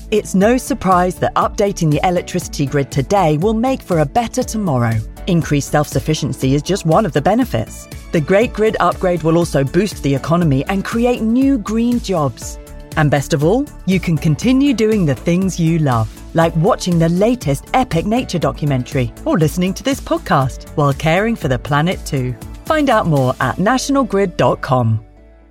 It's no surprise that updating the electricity grid today will make for a better tomorrow. Increased self-sufficiency is just one of the benefits. The Great Grid Upgrade will also boost the economy and create new green jobs. And best of all, you can continue doing the things you love, like watching the latest epic nature documentary or listening to this podcast while caring for the planet too. Find out more at nationalgrid.com.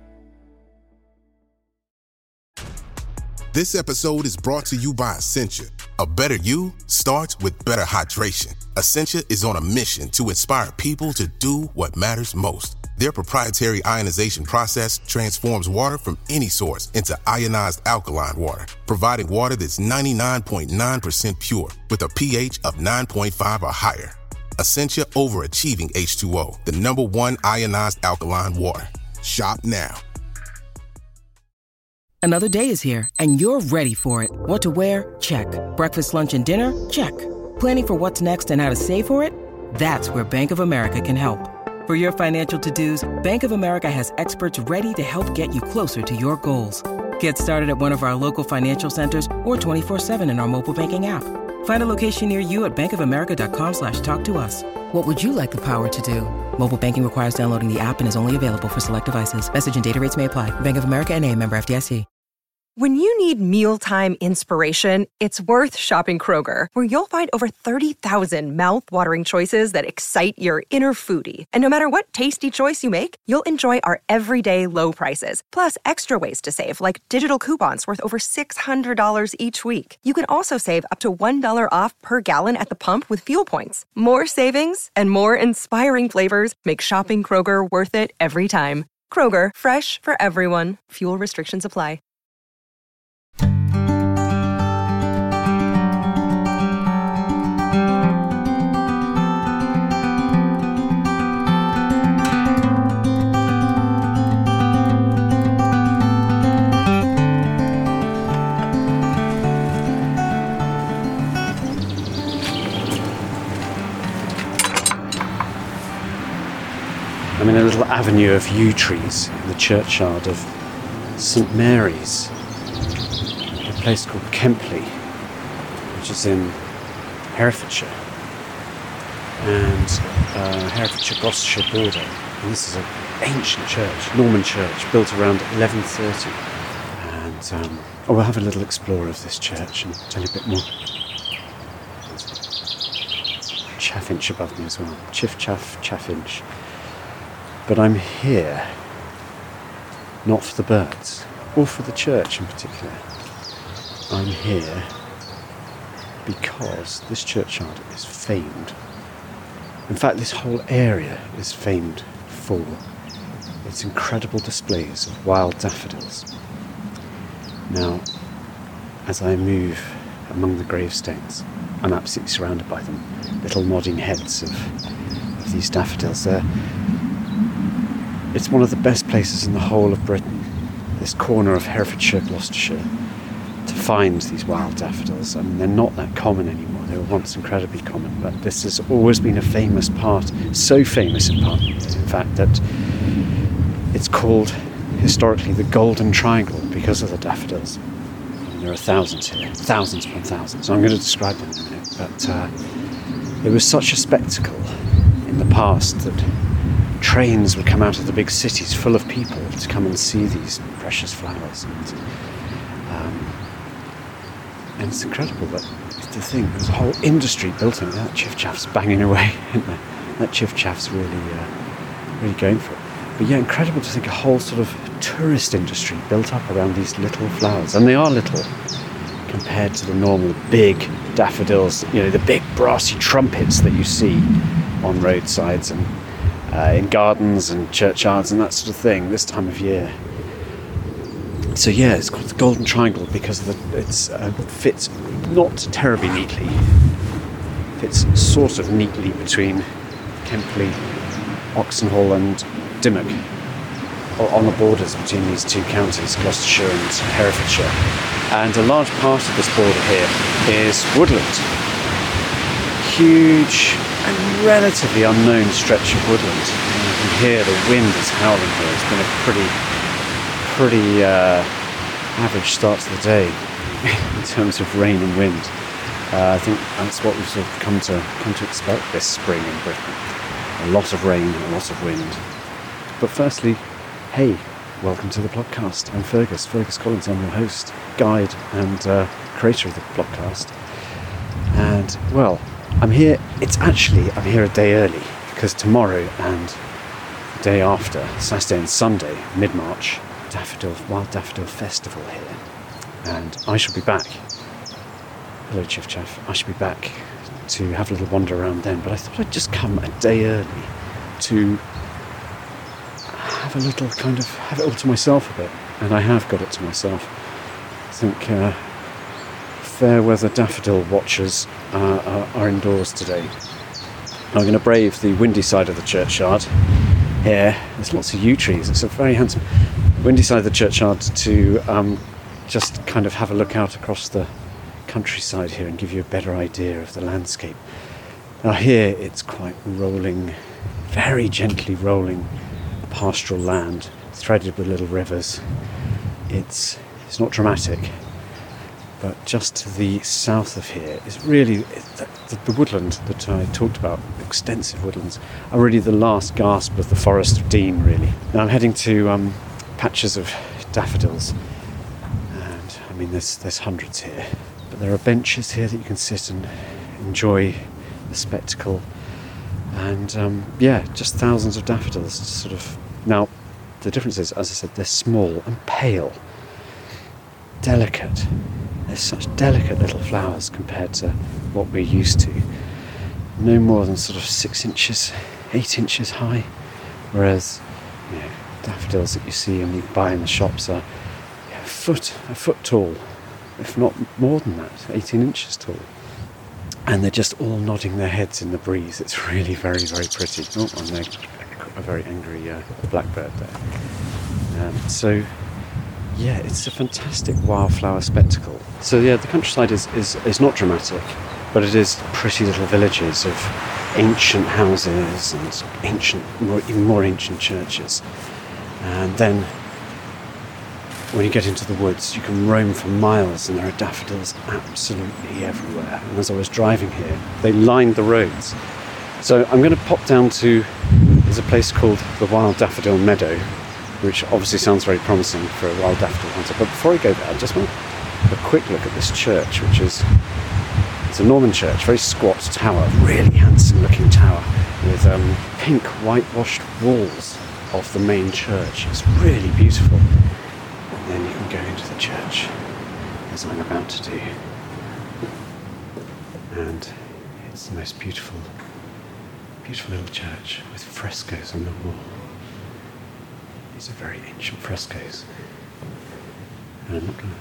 This episode is brought to you by Essentia. A better you starts with better hydration. Essentia is on a mission to inspire people to do what matters most. Their proprietary ionization process transforms water from any source into ionized alkaline water, providing water that's 99.9% pure with a pH of 9.5 or higher. Essentia overachieving H2O, the #1 ionized alkaline water. Shop now. Another day is here, and you're ready for it. What to wear? Check. Breakfast, lunch, and dinner? Check. Planning for what's next and how to save for it? That's where Bank of America can help. For your financial to-dos, Bank of America has experts ready to help get you closer to your goals. Get started at one of our local financial centers or 24/7 in our mobile banking app. Find a location near you at bankofamerica.com/talktous. What would you like the power to do? Mobile banking requires downloading the app and is only available for select devices. Message and data rates may apply. Bank of America N.A., member FDIC. When you need mealtime inspiration, it's worth shopping Kroger, where you'll find over 30,000 mouth-watering choices that excite your inner foodie. And no matter what tasty choice you make, you'll enjoy our everyday low prices, plus extra ways to save, like digital coupons worth over $600 each week. You can also save up to $1 off per gallon at the pump with fuel points. More savings and more inspiring flavors make shopping Kroger worth it every time. Kroger, fresh for everyone. Fuel restrictions apply. I'm in a little avenue of yew trees in the churchyard of St Mary's, a place called Kempley, which is in Herefordshire, and Herefordshire, Gloucestershire border. And this is an ancient church, Norman church, built around 1130. And we'll have a little explore of this church and tell you a bit more. Chaffinch above me as well. Chaffinch. But I'm here, not for the birds, or for the church in particular. I'm here because this churchyard is famed. In fact, this whole area is famed for its incredible displays of wild daffodils. Now, as I move among the gravestones, I'm absolutely surrounded by them, little nodding heads of these daffodils. It's one of the best places in the whole of Britain, this corner of Herefordshire, Gloucestershire, to find these wild daffodils. I mean, they're not that common anymore. They were once incredibly common, but this has always been a famous part, so famous in fact, that it's called, historically, the Golden Triangle because of the daffodils. There are thousands here, thousands upon thousands. So I'm going to describe them in a minute, but it was such a spectacle in the past that trains would come out of the big cities full of people to come and see these precious flowers. And it's incredible that to think there's a whole industry built on it. That chiffchaff's banging away, isn't there? That chiffchaff's really going for it. But yeah, incredible to think a whole sort of tourist industry built up around these little flowers. And they are little compared to the normal big daffodils, you know, the big brassy trumpets that you see on roadsides and in gardens and churchyards and that sort of thing this time of year. So yeah, it's called the Golden Triangle because it fits not terribly neatly. Fits sort of neatly between Kempley, Oxenhall and Dimmock, on the borders between these two counties, Gloucestershire and Herefordshire. And a large part of this border here is woodland. Huge and relatively unknown stretch of woodland. And you can hear the wind is howling here. It's been a pretty average start to the day. in terms of rain and wind. I think that's what we've sort of come to expect this spring in Britain. A lot of rain, a lot of wind. But firstly, hey, welcome to the podcast. I'm Fergus Collins. I'm your host, guide and creator of the podcast. And, well, I'm here a day early because tomorrow and the day after, Saturday and Sunday, mid-March, Wild Daffodil Festival here. And I shall be back. Hello, Chiff Chaff. I shall be back to have a little wander around then, but I thought I'd just come a day early to have it all to myself a bit. And I have got it to myself. I think fair weather daffodil watchers are indoors today. I'm going to brave the windy side of the churchyard here. There's lots of yew trees. It's a very handsome windy side of the churchyard to just kind of have a look out across the countryside here and give you a better idea of the landscape. Now here it's quite rolling, very gently rolling pastoral land, threaded with little rivers. It's not dramatic, but just to the south of here is really the woodland that I talked about, extensive woodlands, are really the last gasp of the Forest of Dean, really. Now I'm heading to patches of daffodils, and I mean there's hundreds here. But there are benches here that you can sit and enjoy the spectacle, and just thousands of daffodils. Sort of now, the difference is, as I said, they're small and pale, delicate. They're such delicate little flowers compared to what we're used to. No more than sort of 6 inches, 8 inches high, whereas daffodils that you see and you buy in the shops are a foot tall. If not more than that, 18 inches tall. And they're just all nodding their heads in the breeze. It's really very, very pretty. Oh, and there's a very angry blackbird there. It's a fantastic wildflower spectacle. So the countryside is not dramatic, but it is pretty little villages of ancient houses and even more ancient churches. And then when you get into the woods, you can roam for miles and there are daffodils absolutely everywhere. And as I was driving here, they lined the roads. So I'm going to pop down to, there's a place called the Wild Daffodil Meadow, which obviously sounds very promising for a wild daffodil hunter. But before I go there, I just want to have a quick look at this church, it's a Norman church, very squat tower, really handsome looking tower with pink whitewashed walls of the main church. It's really beautiful. Then you can go into the church, as I'm about to do. And it's the most beautiful little church with frescoes on the wall. These are very ancient frescoes. And I'm not going to...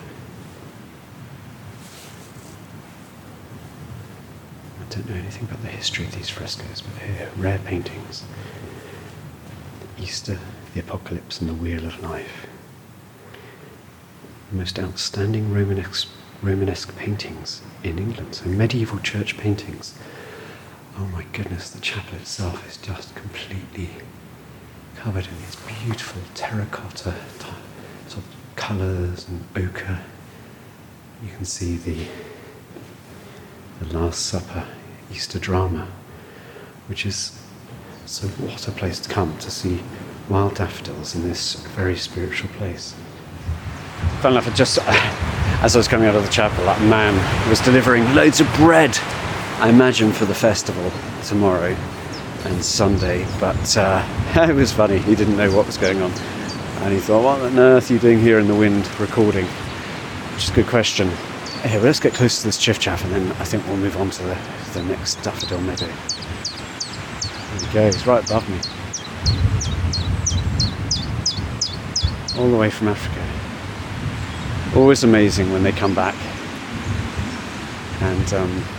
I don't know anything about the history of these frescoes, but here, rare paintings. Easter, the Apocalypse, and the Wheel of Life. Most outstanding Romanesque paintings in England, so medieval church paintings. Oh my goodness, the chapel itself is just completely covered in these beautiful terracotta sort of colours and ochre. You can see the Last Supper Easter drama, which is, so what a place to come to see wild daffodils in this very spiritual place. Fun enough, as I was coming out of the chapel, that man was delivering loads of bread, I imagine for the festival tomorrow and Sunday, but it was funny, he didn't know what was going on, and he thought, what on earth are you doing here in the wind recording? Which is a good question. Hey, well, let's get close to this Chiff Chaff and then I think we'll move on to the next daffodil meadow. There we go, it's right above me. All the way from Africa. Always amazing when they come back. And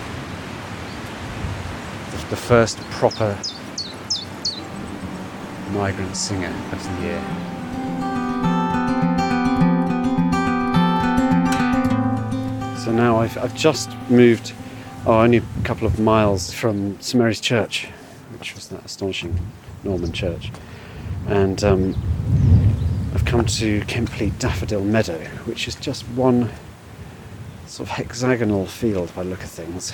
the first proper migrant singer of the year. So now I've just moved only a couple of miles from St Mary's Church, which was that astonishing Norman church, and I've come to Kempley Daffodil Meadow, which is just one sort of hexagonal field by the look of things.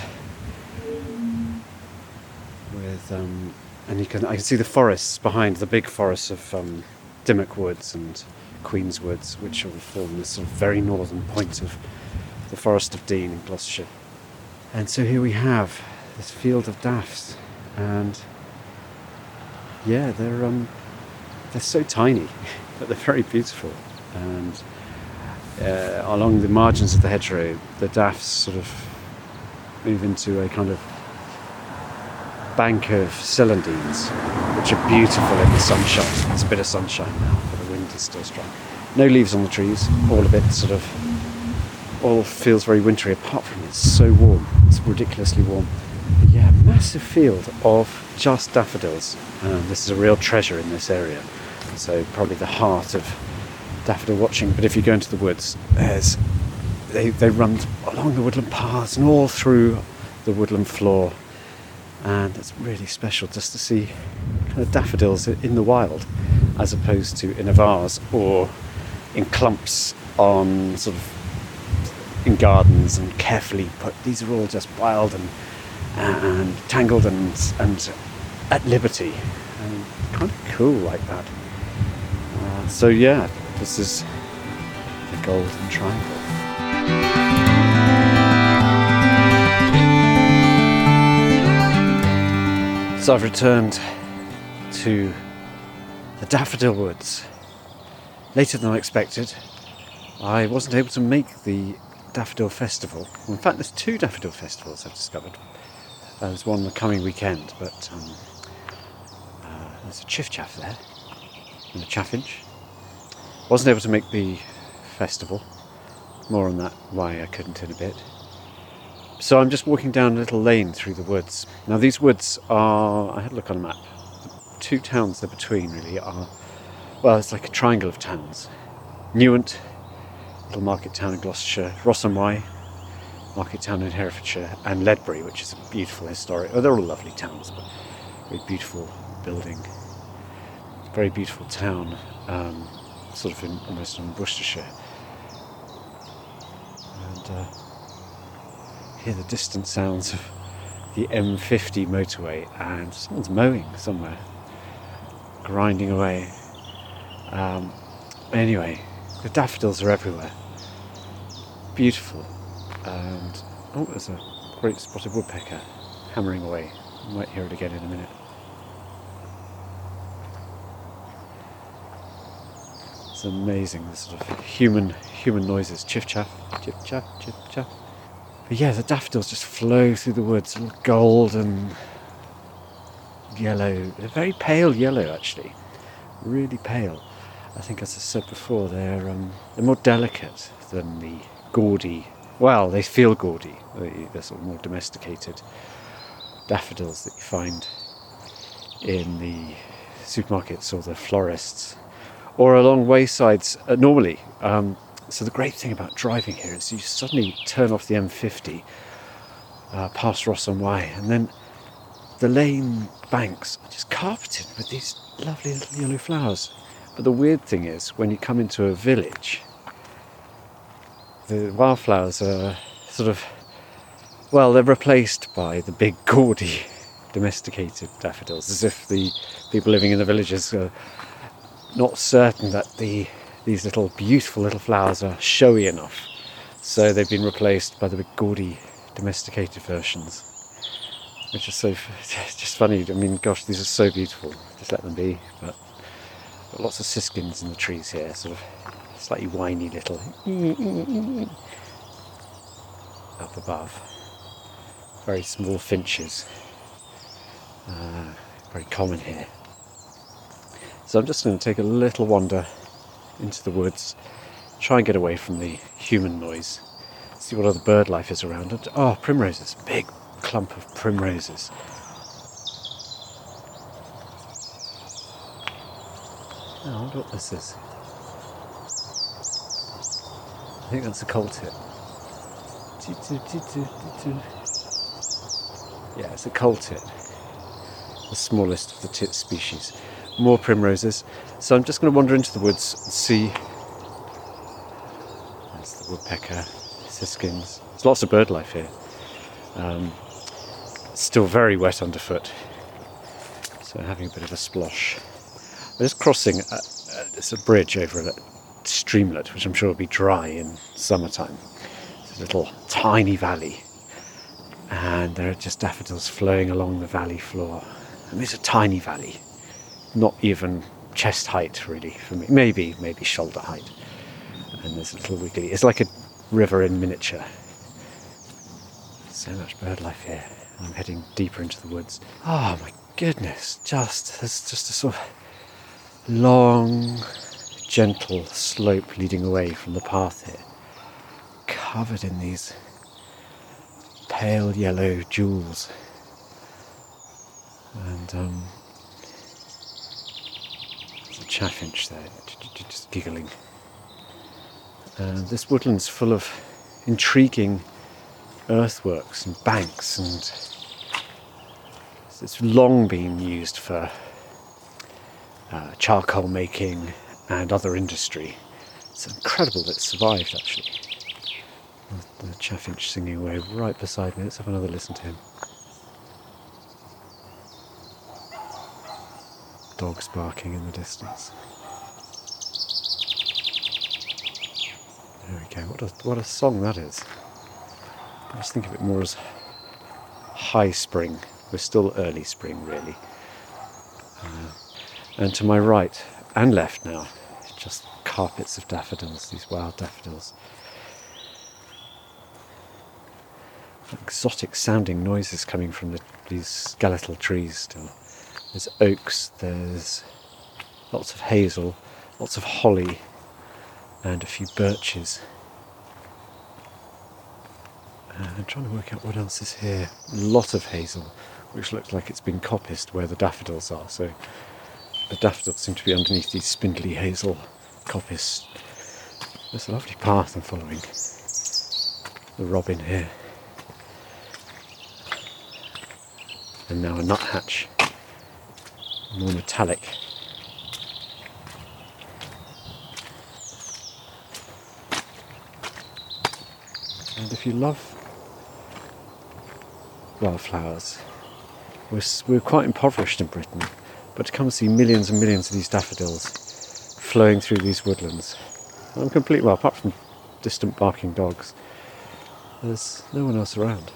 With and I can see the forests behind, the big forests of Dimmock Woods and Queen's Woods, which will form this sort of very northern point of the Forest of Dean in Gloucestershire. And so here we have this field of daffs, and yeah, they're so tiny, but they're very beautiful. And along the margins of the hedgerow, the daffs sort of move into a kind of bank of celandines, which are beautiful in the sunshine. There's a bit of sunshine now, but the wind is still strong. No leaves on the trees, all a bit sort of, all feels very wintry, apart from it's so warm. It's ridiculously warm. But yeah, massive field of just daffodils. This is a real treasure in this area. So probably the heart of daffodil watching. But if you go into the woods, they run along the woodland paths and all through the woodland floor. And it's really special just to see kind of daffodils in the wild, as opposed to in a vase or in clumps on sort of in gardens and carefully put. These are all just wild and tangled and at liberty, and kind of cool like that. So yeah, this is the Golden Triangle. So I've returned to the Daffodil Woods later than I expected. I wasn't able to make the Daffodil Festival. Well, in fact, there's 2 Daffodil Festivals I've discovered. There's one the coming weekend, but there's a chiffchaff there and a chaffinch. Wasn't able to make the festival. More on that, why I couldn't, in a bit. So I'm just walking down a little lane through the woods. Now these woods are, I had a look on a map, the 2 towns they're between really are, well, it's like a triangle of towns. Newent, little market town in Gloucestershire, Ross-on-Wye, market town in Herefordshire, and Ledbury, which is a beautiful historic, they're all lovely towns, but very beautiful building, very beautiful town, sort of almost in Worcestershire. And hear the distant sounds of the M50 motorway, and someone's mowing somewhere, grinding away. Anyway, the daffodils are everywhere, beautiful, and oh, there's a great spotted woodpecker hammering away. You might hear it again in a minute. It's amazing, the sort of human noises, chiff-chaff, chiff-chaff, chiff-chaff. But yeah, the daffodils just flow through the woods, all gold and yellow. They're very pale yellow, actually, really pale. I think, as I said before, they're more delicate than the gaudy. Well, they feel gaudy. They're sort of more domesticated daffodils that you find in the supermarkets or the florists or along waysides normally. So the great thing about driving here is you suddenly turn off the M50 past Ross-on-Wye, and then the lane banks are just carpeted with these lovely little yellow flowers. But the weird thing is, when you come into a village, the wildflowers are sort of, well, they're replaced by the big gaudy domesticated daffodils, as if the people living in the villages are not certain that these little beautiful little flowers are showy enough, so they've been replaced by the big gaudy domesticated versions, which is so just funny. I mean, gosh, these are so beautiful, just let them be. But lots of siskins in the trees here, sort of slightly whiny little up above. Very small finches, very common here. So I'm just going to take a little wander into the woods, try and get away from the human noise, see what other bird life is around. And, oh, primroses, big clump of primroses. Oh, I wonder what this is. I think that's a coal tit. Yeah, it's a coal tit, the smallest of the tit species. More primroses. So I'm just going to wander into the woods and see. There's the woodpecker siskins. There's lots of bird life here. It's still very wet underfoot, so having a bit of a splosh. We're just crossing it's a bridge over a streamlet, which I'm sure will be dry in summertime. It's a little tiny valley, and there are just daffodils flowing along the valley floor. And it's a tiny valley, not even chest height really for me, maybe shoulder height. And there's a little wiggly, it's like a river in miniature. So much bird life here. I'm heading deeper into the woods. Oh my goodness, there's just a sort of long, gentle slope leading away from the path here, covered in these pale yellow jewels. And there's a chaffinch there, just giggling. And this woodland's full of intriguing earthworks and banks, and it's long been used for charcoal making and other industry. It's incredible that it survived, actually. The chaffinch singing away right beside me. Let's have another listen to him. Dogs barking in the distance. There we go. What a song that is. I just think of it more as high spring. We're still early spring, really. And to my right and left now, just carpets of daffodils, these wild daffodils. Exotic sounding noises coming from these skeletal trees still. There's oaks, there's lots of hazel, lots of holly, and a few birches. I'm trying to work out what else is here. A lot of hazel, which looks like it's been coppiced where the daffodils are. So the daffodils seem to be underneath these spindly hazel coppice. There's a lovely path I'm following. The robin here. And now a nuthatch. More metallic. And if you love wildflowers, we're quite impoverished in Britain, but to come and see millions and millions of these daffodils flowing through these woodlands, I'm completely, well, apart from distant barking dogs, there's no one else around.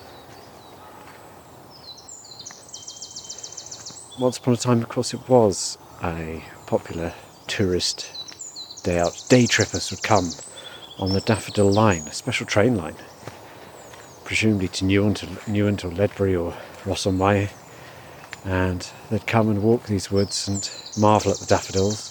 Once upon a time, of course, it was a popular tourist day out. Day trippers would come on the Daffodil Line, a special train line, presumably to Newent or Ledbury or Ross-on-Wye, and they'd come and walk these woods and marvel at the daffodils.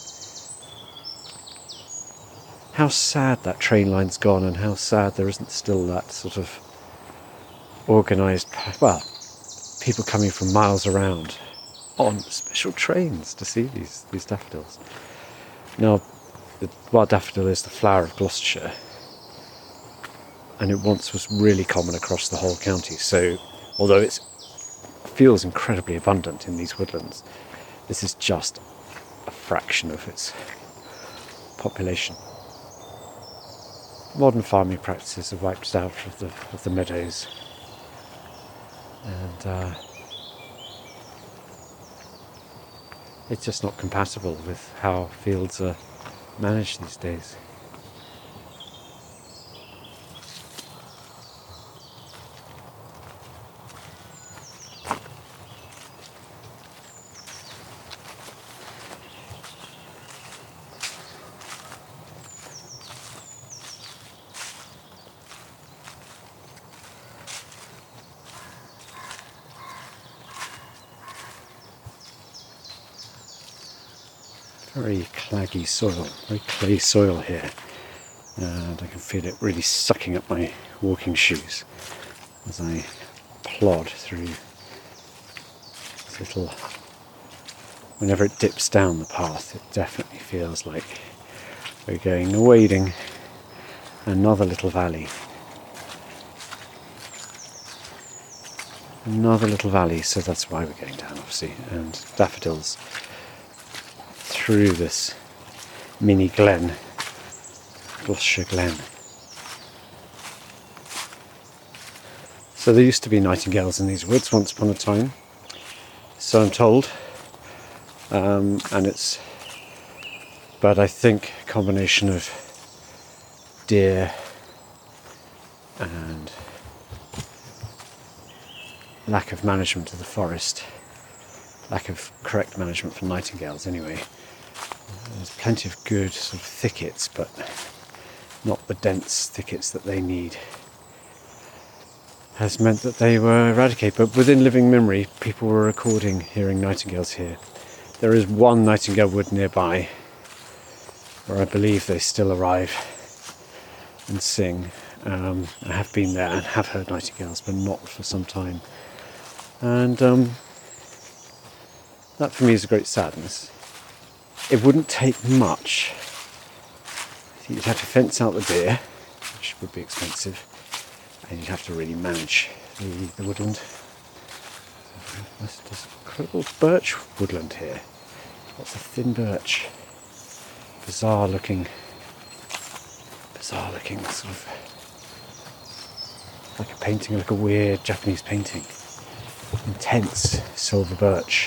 How sad that train line's gone, and how sad there isn't still that sort of organised, well, people coming from miles around on special trains to see these daffodils. Now, the wild daffodil is the flower of Gloucestershire, and it once was really common across the whole county. So, although it feels incredibly abundant in these woodlands, this is just a fraction of its population. Modern farming practices have wiped it out of the meadows, and it's just not compatible with how fields are managed these days. Very claggy soil, very clay soil here, and I can feel it really sucking up my walking shoes as I plod through this little, whenever it dips down the path, it definitely feels like we're going wading another little valley. Another little valley, so that's why we're going down, obviously, and daffodils through this mini glen, Gloucestershire Glen. So there used to be nightingales in these woods once upon a time, so I'm told, but I think a combination of deer and lack of management of the forest, lack of correct management for nightingales anyway. There's plenty of good sort of thickets, but not the dense thickets that they need, has meant that they were eradicated. But within living memory, people were recording hearing nightingales here. There is one nightingale wood nearby where I believe they still arrive and sing. I have been there and have heard nightingales, but not for some time. And that for me is a great sadness. It wouldn't take much. I think you'd have to fence out the deer, which would be expensive, and you'd have to really manage the woodland. There's incredible birch woodland here. Lots of thin birch. Bizarre looking sort of like a painting, like a weird Japanese painting. Intense silver birch.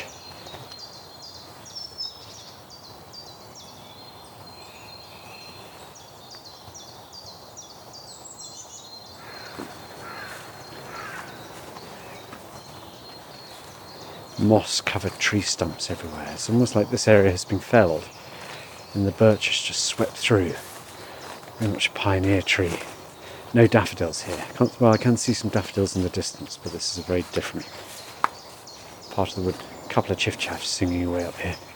Moss-covered tree stumps everywhere. It's almost like this area has been felled and the birch has just swept through. Very much a pioneer tree. No daffodils here. I can see some daffodils in the distance, but this is a very different part of the wood. A couple of chiffchaffs singing away up here.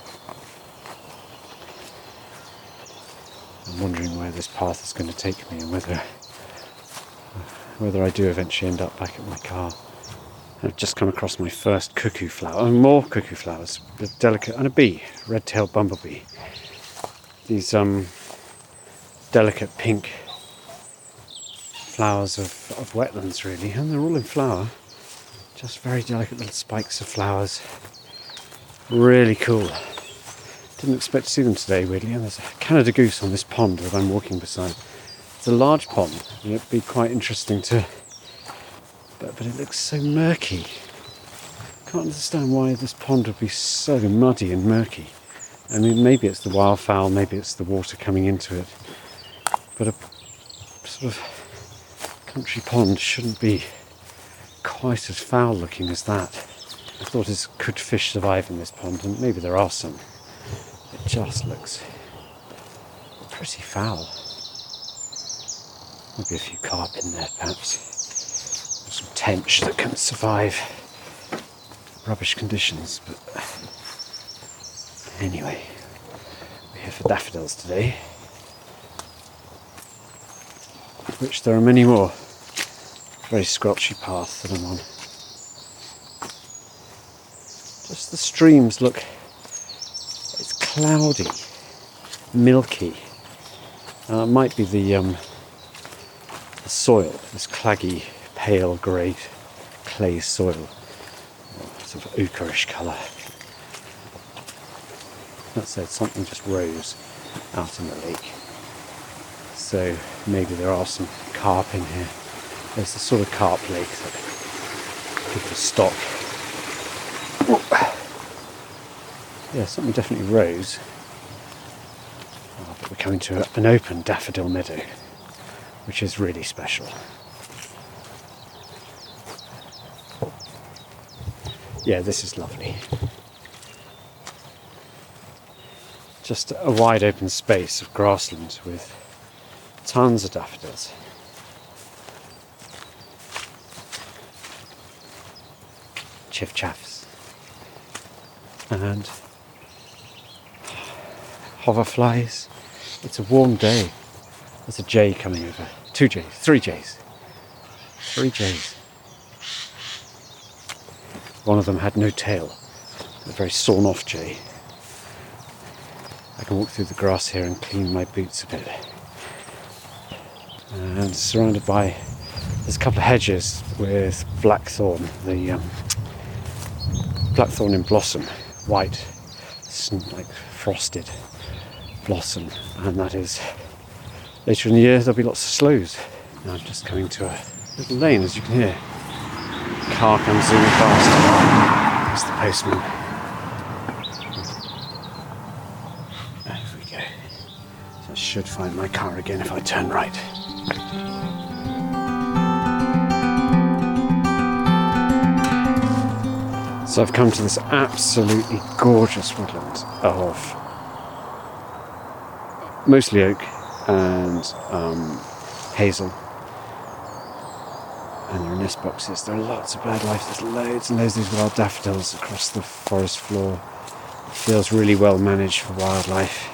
I'm wondering where this path is going to take me and whether I do eventually end up back at my car. I've just come across my first cuckoo flower, and more cuckoo flowers, a delicate, and a bee, red-tailed bumblebee. These delicate pink flowers of wetlands really, and they're all in flower. Just very delicate little spikes of flowers. Really cool. Didn't expect to see them today weirdly, and there's a Canada goose on this pond that I'm walking beside. It's a large pond, and it'd be quite interesting to... But it looks so murky. Can't understand why this pond would be so muddy and murky. I mean, maybe it's the wildfowl, maybe it's the water coming into it. But a sort of country pond shouldn't be quite as foul looking as that. I thought, could fish survive in this pond? And maybe there are some. It just looks pretty foul. Maybe a few carp in there, perhaps. Some tench that can survive rubbish conditions, but anyway, we're here for daffodils today, of which there are many more. Very squelchy path that I'm on. Just the streams look, it's cloudy, milky. It might be the soil, this claggy, pale grey clay soil, sort of ochreish colour. That said, something just rose out in the lake, so maybe there are some carp in here. There's the sort of carp lake that people stock. Yeah, something definitely rose. But we're coming to an open daffodil meadow, which is really special. Yeah, this is lovely. Just a wide open space of grassland with tons of daffodils. Chiffchaffs. And hoverflies. It's a warm day. There's a jay coming over. 2 jays. 3 jays. 3 jays. One of them had no tail, a very sawn off jay. I can walk through the grass here and clean my boots a bit. And surrounded by, there's a couple of hedges with blackthorn, the blackthorn in blossom, white, like frosted blossom, and that is, later in the year there'll be lots of sloes. Now I'm just coming to a little lane, as you can hear. car comes zooming past. It's the postman. There we go. So I should find my car again if I turn right. So I've come to this absolutely gorgeous woodland of mostly oak and hazel. And there are nest boxes. There are lots of birdlife. There's loads and loads of these wild daffodils across the forest floor. It feels really well managed for wildlife.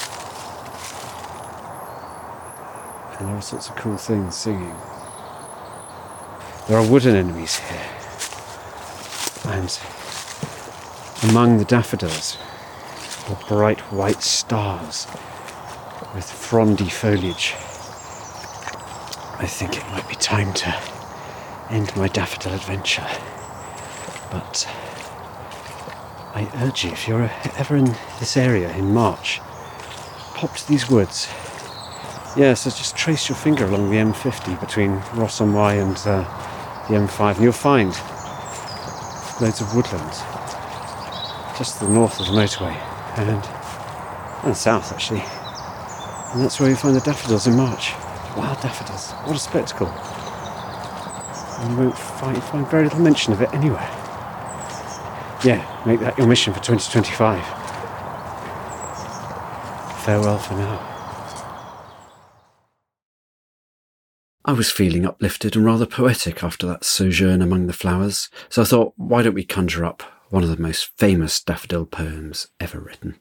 And there are all sorts of cool things singing. There are wood anemones here. And among the daffodils are bright white stars with frondy foliage. I think it might be time to end my daffodil adventure. But I urge you, if you're ever in this area in March, pop to these woods. Yeah, so just trace your finger along the M50 between Ross-on-Wye and the M5 and you'll find loads of woodland just to the north of the motorway and south actually, and that's where you find the daffodils in March. Wild daffodils, what a spectacle. And you won't find very little mention of it anywhere. Yeah, make that your mission for 2025. Farewell for now. I was feeling uplifted and rather poetic after that sojourn among the flowers, so I thought, why don't we conjure up one of the most famous daffodil poems ever written?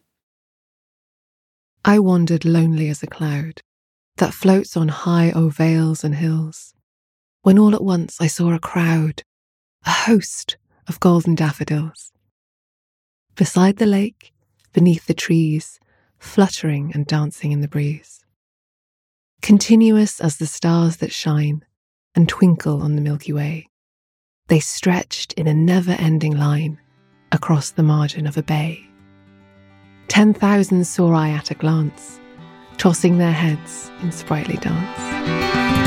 I wandered lonely as a cloud that floats on high o'er vales and hills, when all at once I saw a crowd, a host of golden daffodils. Beside the lake, beneath the trees, fluttering and dancing in the breeze. Continuous as the stars that shine and twinkle on the Milky Way, they stretched in a never-ending line across the margin of a bay. 10,000 saw I at a glance, tossing their heads in sprightly dance.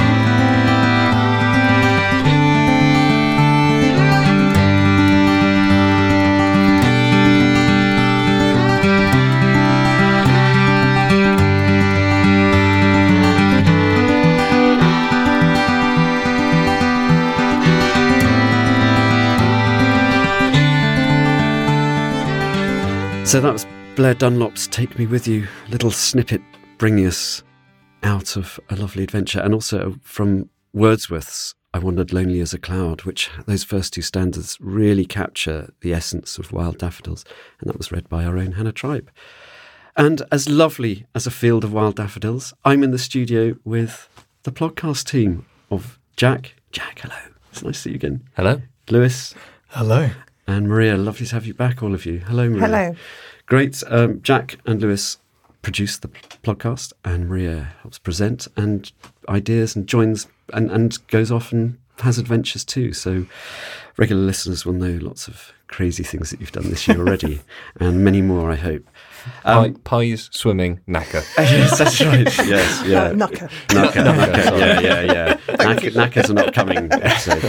So that was Blair Dunlop's Take Me With You, little snippet bringing us out of a lovely adventure, and also from Wordsworth's I Wandered Lonely as a Cloud, which those first two stanzas really capture the essence of wild daffodils, and that was read by our own Hannah Tribe. And as lovely as a field of wild daffodils, I'm in the studio with the podcast team of Jack. Jack, hello. It's nice to see you again. Hello. Lewis. Hello. And Maria, lovely to have you back, all of you. Hello, Maria. Hello. Great. Jack and Lewis produce the podcast, and Maria helps present and ideas and joins and goes off and has adventures too. So regular listeners will know lots of crazy things that you've done this year already, and many more, I hope. Pies, swimming, knacker. Yes, that's right. Yes, yeah. Knacker. Knacker. Yeah. Knackers are not coming episode.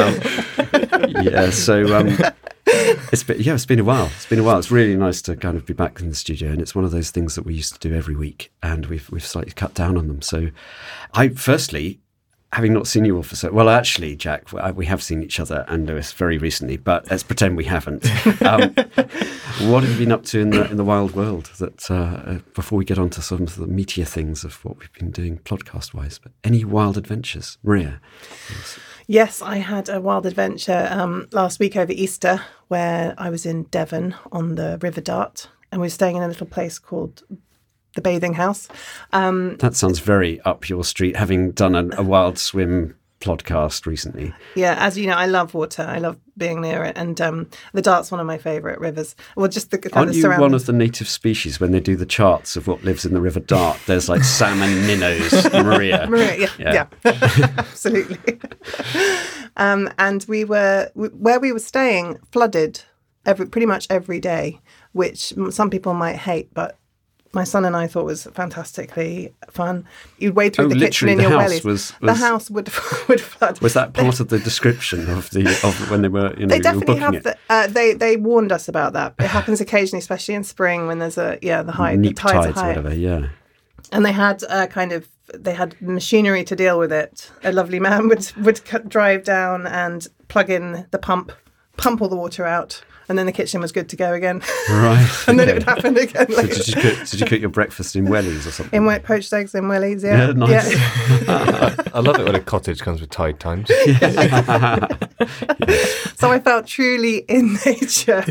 It's been a while. It's really nice to kind of be back in the studio, and it's one of those things that we used to do every week, and we've slightly cut down on them. So, firstly, having not seen you all for well, actually, Jack, we have seen each other and Lewis very recently, but let's pretend we haven't. What have you been up to in the wild world? That before we get on to some of the meatier things of what we've been doing podcast-wise, but any wild adventures, Maria? Yes, I had a wild adventure last week over Easter, where I was in Devon on the River Dart, and we were staying in a little place called the Bathing House. That sounds very up your street, having done a wild swim podcast recently. Yeah, as you know, I love water. I love being near it, and the Dart's one of my favourite rivers. Well, just the kind Aren't of you surroundings. one of the native species when they do the charts of what lives in the River Dart? There's like salmon, minnows, Maria. Yeah. Absolutely. And where we were staying flooded pretty much every day, which some people might hate, but my son and I thought was fantastically fun. You'd wade through the kitchen in the your house wellies. The house would flood. Was that part of the description of when they were, they definitely have they warned us about that. It happens occasionally, especially in spring when there's the neap tides are high. Whatever, yeah. And they had they had machinery to deal with it. A lovely man would drive down and plug in the pump all the water out, and then the kitchen was good to go again. Right. And then it would happen again. So did you cook your breakfast in wellies or something? In poached eggs in wellies, yeah. Yeah, nice. Yeah. I love it when a cottage comes with tide times. So I felt truly in nature,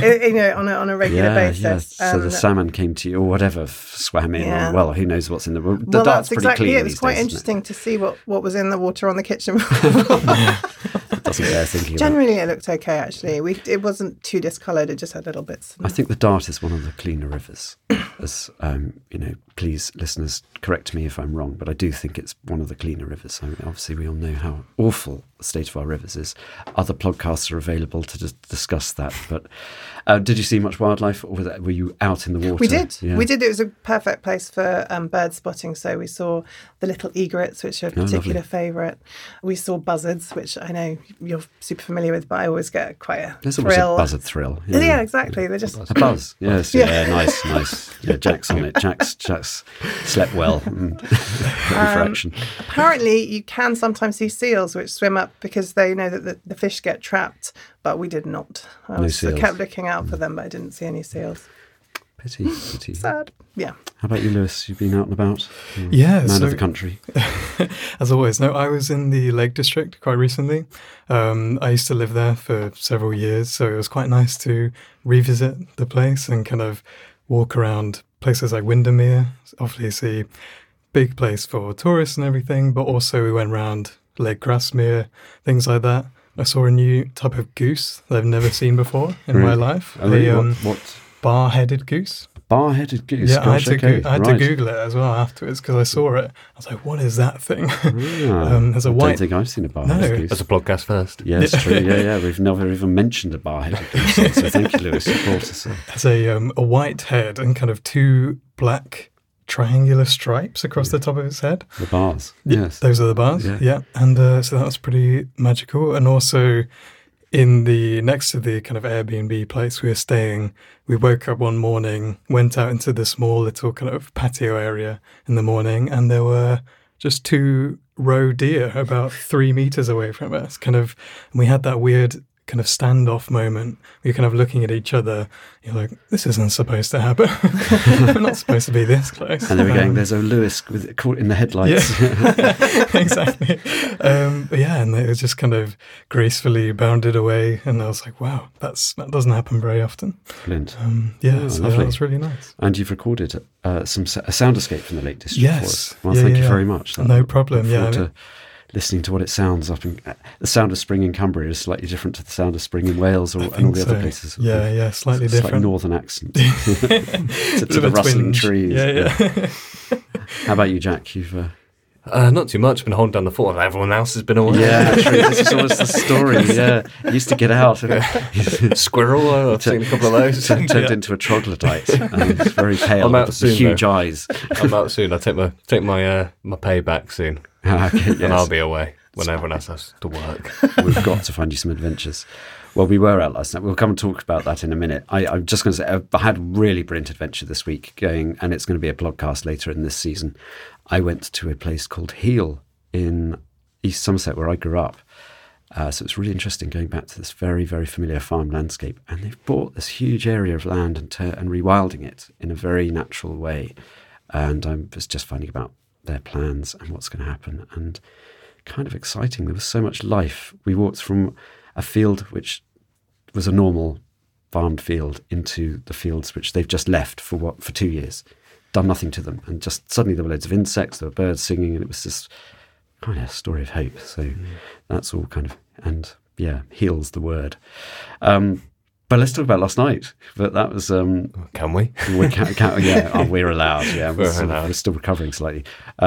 on a regular basis. Yeah. So the salmon came to you, or whatever, swam in, or, well, who knows what's in the water. The dart's pretty clean. It was quite interesting to see what was in the water on the kitchen floor. Doesn't bear thinking Generally, it looked okay, actually. It wasn't too discoloured, it just had little bits. I think the Dart is one of the cleaner rivers. As please, listeners, correct me if I'm wrong, but I do think it's one of the cleaner rivers. I mean, obviously, we all know how awful the state of our rivers is. Other podcasts are available to discuss that. But did you see much wildlife, or were you out in the water? We did. Yeah. We did. It was a perfect place for bird spotting. So we saw the little egrets, which are a particular favourite. We saw buzzards, which I know you're super familiar with, but I always get quite a There's thrill. always a buzzard thrill. Yeah, exactly. They're just a buzz. Yes. Yeah. Nice. Yeah, Jack's on it. Jack's slept well. Ready for action. Apparently, you can sometimes see seals which swim up because they know that the fish get trapped, but we did not. I kept looking out for them, but I didn't see any seals. Pity. Sad. Yeah. How about you, Lewis? You've been out and about? Yeah. Man of the country. As always. No, I was in the Lake District quite recently. I used to live there for several years, so it was quite nice to revisit the place and kind of walk around places like Windermere. Obviously, big place for tourists and everything, but also we went around Lake Grasmere, things like that. I saw a new type of goose that I've never seen before in my life. What? Bar-headed goose. Bar-headed goose? Yeah, Gosh, I had to Google it as well afterwards because I saw it. I was like, what is that thing? There's a I don't think I've seen a bar-headed goose. As a podcast first. Yeah, it's true. Yeah. We've never even mentioned a bar-headed goose. So thank you, Lewis. You brought us up. There's a white head and kind of two black triangular stripes across the top of its head. The bars. Yes. Those are the bars. Yeah. And so that was pretty magical. And also next to the kind of Airbnb place we were staying, we woke up one morning, went out into the small little kind of patio area in the morning, and there were just two roe deer about 3 meters away from us. And we had that weird kind of standoff moment. You're kind of looking at each other. You're like, this isn't supposed to happen. We're not supposed to be this close. And they were going, there's Lewis caught in the headlights. Yeah. Exactly. And it was just kind of gracefully bounded away. And I was like, wow, that doesn't happen very often. Brilliant. So that was really nice. And you've recorded a sound escape from the Lake District for us. Well, yeah, thank you very much. No problem. To listening to what it sounds up in the sound of spring in Cumbria is slightly different to the sound of spring in Wales and all the other places. Yeah, slightly different. Like northern accent to the rustling trees. Yeah. How about you, Jack? You've not too much. Been holding down the fort. Everyone else has been away. Yeah, true. This is always the story. Yeah, I used to get out. Squirrel. I've seen a couple of those. Turned into a troglodyte. And he's very pale. I'm out soon. Huge eyes. I'm out soon. I take my pay back soon. Okay, yes. And I'll be away when everyone else has to work. We've got to find you some adventures. Well, we were out last night. We'll come and talk about that in a minute. I'm just going to say I had a really brilliant adventure this week going, and it's going to be a podcast later in this season. I went to a place called Heal in East Somerset where I grew up. So it's really interesting going back to this very, very familiar farm landscape. And they've bought this huge area of land and rewilding it in a very natural way. And I was just finding about their plans and what's going to happen, and kind of exciting. There was so much life. We walked from a field which was a normal farmed field into the fields which they've just left for 2 years, done nothing to them, and just suddenly there were loads of insects, there were birds singing, and it was this kind of story of hope. So that's all kind of, and heal's the word. But let's talk about last night. But that was... Can we? We can, we're allowed. Yeah, we're still recovering slightly.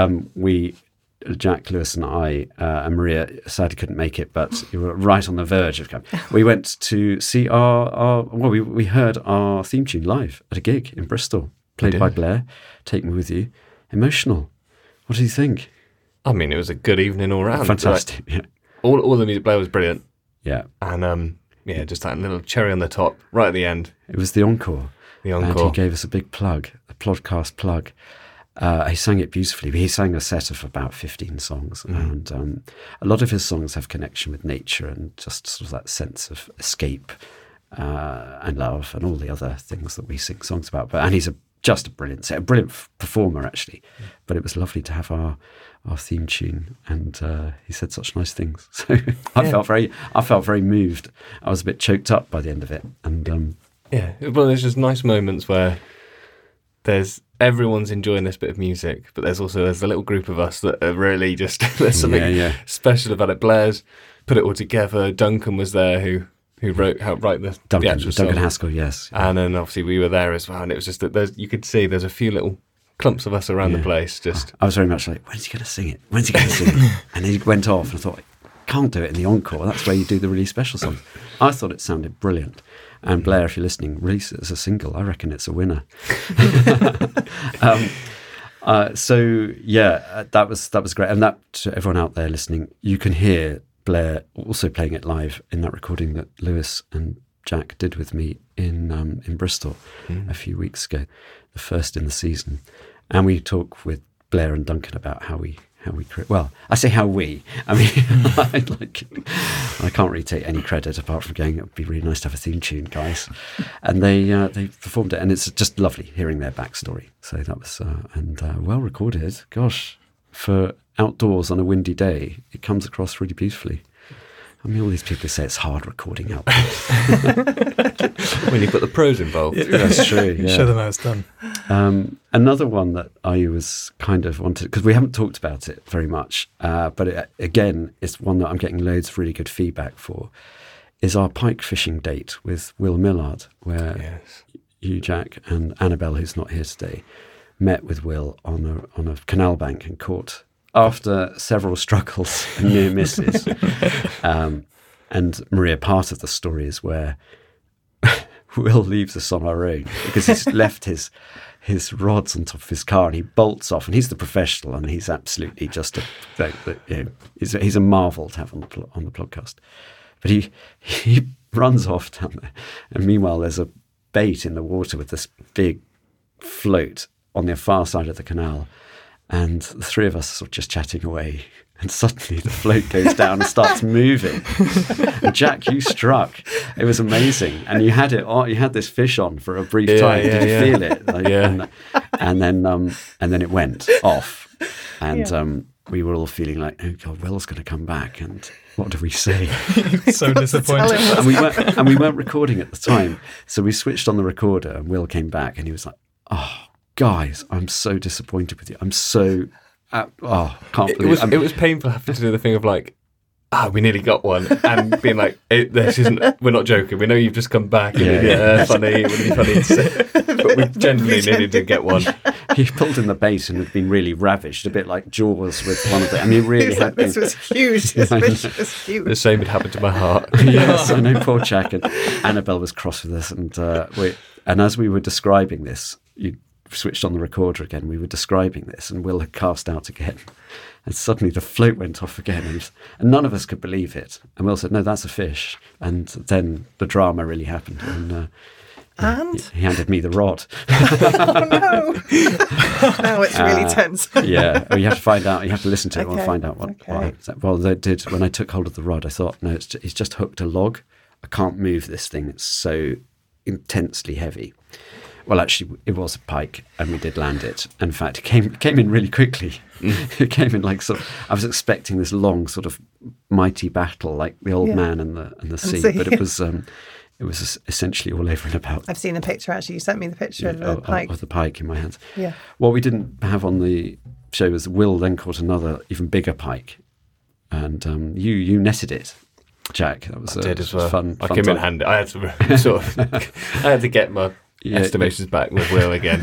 Jack, Lewis and I, and Maria sadly couldn't make it, but you were right on the verge of coming. We went to see we heard our theme tune live at a gig in Bristol. played by Blair. Take Me With You. Emotional. What do you think? I mean, it was a good evening all round. Fantastic. Like, all the music, Blair was brilliant. Yeah. And just that little cherry on the top right at the end. It was the encore. And he gave us a big plug, a podcast plug. He sang it beautifully. He sang a set of about 15 songs, and a lot of his songs have connection with nature and just sort of that sense of escape and love and all the other things that we sing songs about. And he's just a brilliant performer, actually. But it was lovely to have our theme tune, and he said such nice things. So I felt very moved. I was a bit choked up by the end of it, and there's just nice moments where everyone's enjoying this bit of music, but there's a little group of us that are really just there's something special about it. Blair's put it all together. Duncan was there who helped write the actual song. Duncan Haskell, yes. And then obviously we were there as well, and it was just that you could see there's a few little clumps of us around the place. Just I was very much like, when's he going to sing it? When's he going to sing it? And he went off, and I thought, can't do it in the encore. That's where you do the really special songs. I thought it sounded brilliant. And Blair, if you're listening, release it as a single. I reckon it's a winner. That was great. And that, to everyone out there listening, you can hear Blair also playing it live in that recording that Lewis and Jack did with me in Bristol a few weeks ago, the first in the season. And we talk with Blair and Duncan about how we create. Well, I say how we. I mean, I can't really take any credit apart from going, it would be really nice to have a theme tune, guys. And they performed it, and it's just lovely hearing their backstory. So that was well recorded. Gosh, for outdoors on a windy day, it comes across really beautifully. I mean, all these people say it's hard recording outdoors. When you put the pros involved. That's true. Yeah. Show them how it's done. Another one that I was kind of wanted, because we haven't talked about it very much, but again, it's one that I'm getting loads of really good feedback for, is our pike fishing date with Will Millard, where you, Jack, and Annabelle, who's not here today, met with Will on a canal bank and caught, after several struggles and near misses. And Maria, part of the story is where Will leaves us on our own because he's left his rods on top of his car and he bolts off, and he's the professional, and he's absolutely just he's a marvel to have on the podcast. But he runs off down there, and meanwhile there's a bait in the water with this big float on the far side of the canal. And the three of us are sort of just chatting away, and suddenly the float goes down and starts moving. And Jack, you struck. It was amazing, and you had it. You had this fish on for a brief time. Did you feel it? And then it went off, and we were all feeling like, oh God, Will's going to come back, and what do we say? So disappointed. And we weren't recording at the time, so we switched on the recorder, and Will came back, and he was like, oh. Guys, I'm so disappointed with you. I'm so, can't believe it was painful having to do the thing of like, we nearly got one, and being like, we're not joking. We know you've just come back. And funny, it would be funny to say, but we genuinely nearly did get one. He pulled in the bait and had been really ravished, a bit like Jaws with one of the. I mean, really had been. This was huge. This fish was huge. The same had happened to my heart. Yes, I know. Poor Jack, and Annabelle was cross with us, and as we were describing this, you switched on the recorder again, we were describing this, and Will had cast out again, and suddenly the float went off again, and none of us could believe it, and Will said, no, that's a fish. And then the drama really happened, and he handed me the rod. Oh no. Now it's really tense. You have to find out, you have to listen to it and find out what happened. Well, they did. When I took hold of the rod, I thought, no, he's just hooked a log. I can't move this thing, it's so intensely heavy. Well, actually, it was a pike, and we did land it. In fact, it came in really quickly. It came in like sort of. I was expecting this long, sort of mighty battle, like the old man and the sea. But it was essentially all over and about. I've seen a picture. Actually, you sent me the picture of the pike. Of the pike in my hands. Yeah. What we didn't have on the show was Will then caught another, even bigger pike, and you netted it, Jack. That was fun. I came in handy. I had to I had to get my estimations back with Will again.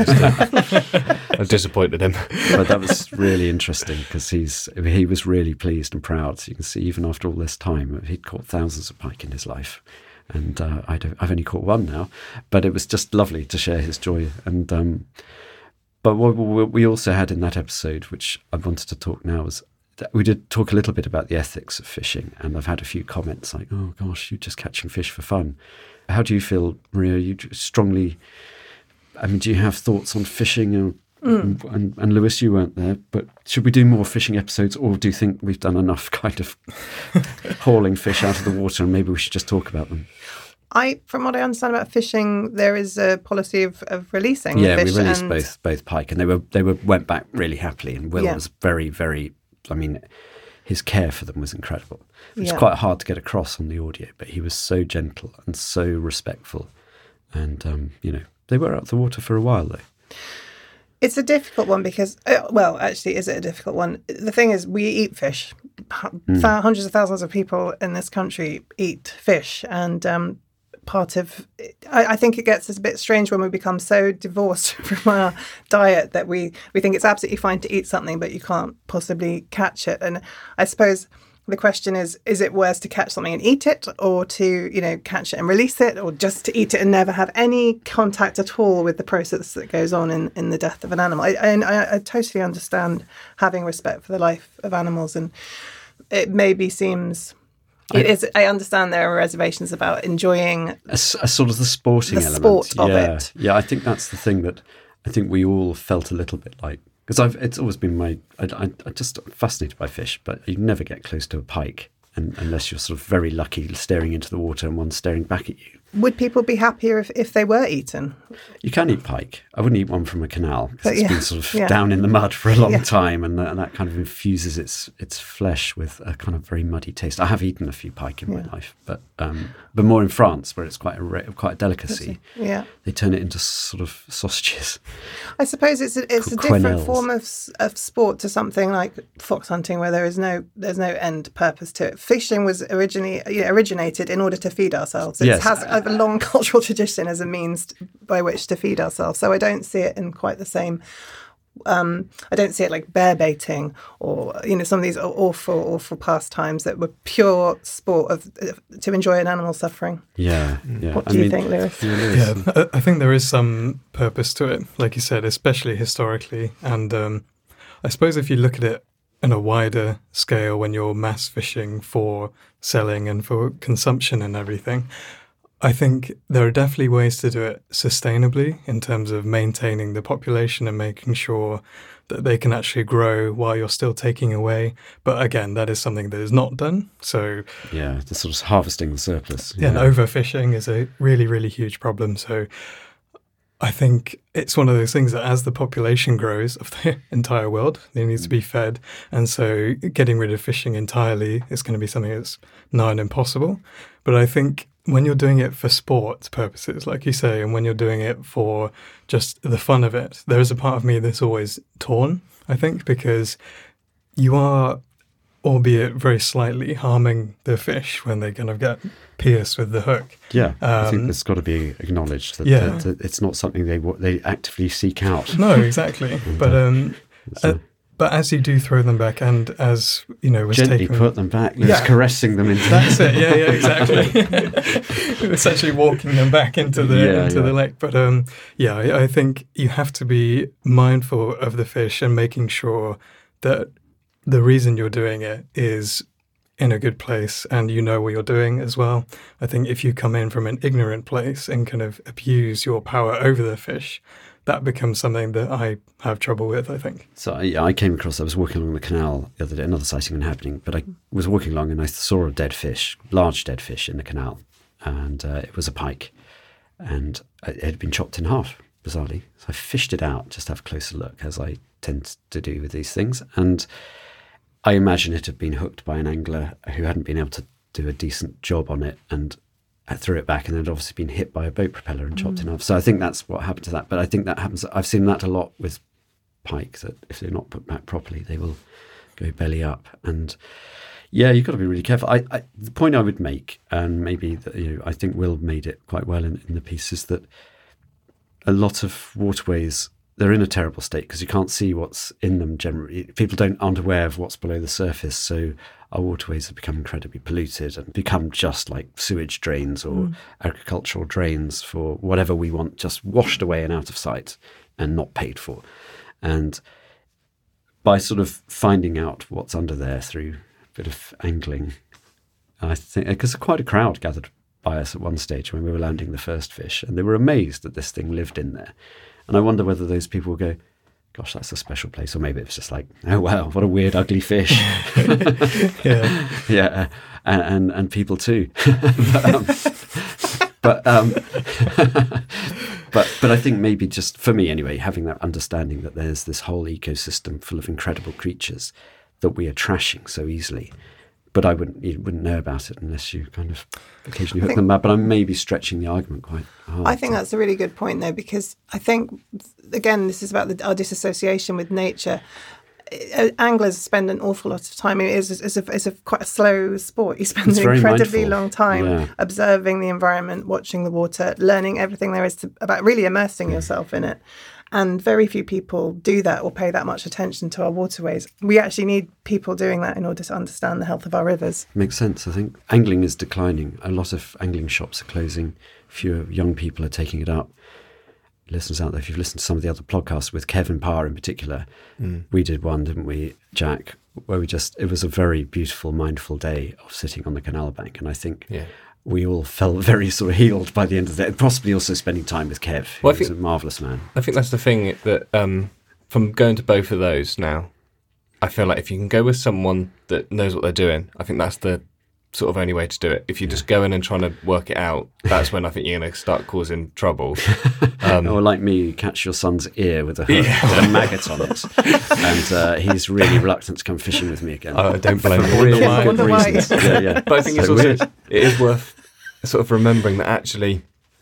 I disappointed him. But that was really interesting because he was really pleased and proud. So you can see, even after all this time, he'd caught thousands of pike in his life. And I've only caught one now, but it was just lovely to share his joy. And but what we also had in that episode, which I wanted to talk now, was that we did talk a little bit about the ethics of fishing. And I've had a few comments like, "Oh gosh, you're just catching fish for fun." How do you feel, Maria? You strongly, I mean, do you have thoughts on fishing? And Lewis, you weren't there, but should we do more fishing episodes, or do you think we've done enough kind of hauling fish out of the water and maybe we should just talk about them? From what I understand about fishing, there is a policy of releasing fish. We released both pike, and they went back really happily, and Will was very, very, I mean, his care for them was incredible. It was quite hard to get across on the audio, but he was so gentle and so respectful. And, they were out of the water for a while, though. It's a difficult one because, actually, is it a difficult one? The thing is, we eat fish. Hundreds of thousands of people in this country eat fish. And I think it gets a bit strange when we become so divorced from our diet that we think it's absolutely fine to eat something, but you can't possibly catch it. And I suppose the question is it worse to catch something and eat it, or to, catch it and release it, or just to eat it and never have any contact at all with the process that goes on in the death of an animal? I totally understand having respect for the life of animals, and it maybe seems... I understand there are reservations about enjoying... A sort of the sporting element. Sport of it. Yeah, I think that's the thing that I think we all felt a little bit like... Because it's always been I'm just fascinated by fish, but you never get close to a pike unless you're sort of very lucky staring into the water and one staring back at you. Would people be happier if they were eaten? You can eat pike. I wouldn't eat one from a canal because it's been sort of down in the mud for a long time, and that kind of infuses its flesh with a kind of very muddy taste. I have eaten a few pike in my life, but more in France, where it's quite a delicacy. Yeah, they turn it into sort of sausages. I suppose it's a different form of sport to something like fox hunting, where there's no end purpose to it. Fishing was originated in order to feed ourselves. It has a long cultural tradition as a means by which to feed ourselves. So I don't see it in quite the same. I don't see it like bear baiting or some of these awful pastimes that were pure sport to enjoy an animal suffering. Yeah. What do you think, Lewis? Yeah, I think there is some purpose to it, like you said, especially historically. And I suppose if you look at it in a wider scale, when you're mass fishing for selling and for consumption and everything, I think there are definitely ways to do it sustainably in terms of maintaining the population and making sure that they can actually grow while you're still taking away. But again, that is something that is not done. So the sort of harvesting the surplus. Yeah, and overfishing is a really, really huge problem. So I think it's one of those things that as the population grows of the entire world, they need to be fed. And so getting rid of fishing entirely is going to be something that's nigh on impossible. But I think when you're doing it for sport purposes, like you say, and when you're doing it for just the fun of it, there is a part of me that's always torn, I think, because you are, albeit very slightly, harming the fish when they kind of get pierced with the hook. Yeah, I think it's got to be acknowledged that it's not something they actively seek out. No, exactly. But as you do throw them back, and as was gently put them back, caressing them into. That's it. Yeah, exactly. Essentially walking them back into the lake. But I think you have to be mindful of the fish and making sure that the reason you're doing it is in a good place and you know what you're doing as well. I think if you come in from an ignorant place and kind of abuse your power over the fish, that becomes something that I have trouble with, I think. So I came across, I was walking along the canal the other day, another sighting happening, but I was walking along and I saw a dead fish, large dead fish in the canal, and it was a pike, and it had been chopped in half, bizarrely. So I fished it out just to have a closer look, as I tend to do with these things, and I imagine it had been hooked by an angler who hadn't been able to do a decent job on it, and I threw it back, and had obviously been hit by a boat propeller and chopped in half. So I think that's what happened to that. But I think that happens. I've seen that a lot with pike, that if they're not put back properly, they will go belly up. And you've got to be really careful. The point I would make, and maybe that, I think Will made it quite well in the piece, is that a lot of waterways they're in a terrible state because you can't see what's in them generally. People aren't aware of what's below the surface, so our waterways have become incredibly polluted and become just like sewage drains or agricultural drains for whatever we want, just washed away and out of sight and not paid for. And by sort of finding out what's under there through a bit of angling, I think, because quite a crowd gathered by us at one stage when we were landing the first fish, and they were amazed that this thing lived in there. And I wonder whether those people will go, gosh, that's a special place. Or maybe it's just like, oh, wow, what a weird, ugly fish. Yeah. And people too. But I think maybe just for me anyway, having that understanding that there's this whole ecosystem full of incredible creatures that we are trashing so easily. But you wouldn't know about it unless you kind of occasionally hook them up. But I'm maybe stretching the argument quite hard. I think that's a really good point, though, because I think, again, this is about our disassociation with nature. Anglers spend an awful lot of time. It's a quite a slow sport. You spend an incredibly long time observing the environment, watching the water, learning everything there is about really immersing yourself in it. And very few people do that or pay that much attention to our waterways. We actually need people doing that in order to understand the health of our rivers. Makes sense. I think angling is declining. A lot of angling shops are closing. Fewer young people are taking it up. Listeners out there, if you've listened to some of the other podcasts with Kevin Parr in particular, we did one, didn't we, Jack, where it was a very beautiful, mindful day of sitting on the canal bank. And I think we all felt very sort of healed by the end of the day, possibly also spending time with Kev, who's a marvellous man. I think that's the thing that from going to both of those now, I feel like if you can go with someone that knows what they're doing, I think that's the sort of only way to do it. If you just go in and trying to work it out, that's when I think you're going to start causing trouble. Or like me, you catch your son's ear with a hook with a maggot on it, and he's really reluctant to come fishing with me again. I don't blame him. Really good reasons. Yeah. But I think it's also it is worth sort of remembering that actually,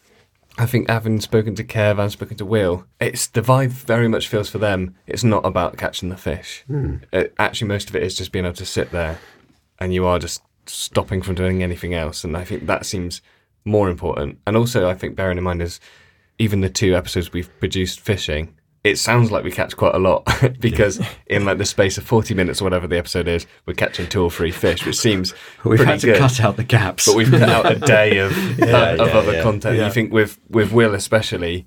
I think having spoken to Kev and spoken to Will, the vibe very much feels for them. It's not about catching the fish. Actually, most of it is just being able to sit there, and you are just stopping from doing anything else. And I think that seems more important. And also, I think bearing in mind is even the 2 episodes we've produced fishing, it sounds like we catch quite a lot because in like the space of 40 minutes or whatever the episode is, we're catching 2 or 3 fish, which seems we've pretty had to good. cut out the gaps, but we've cut out a day of other content. Yeah. You think with Will especially,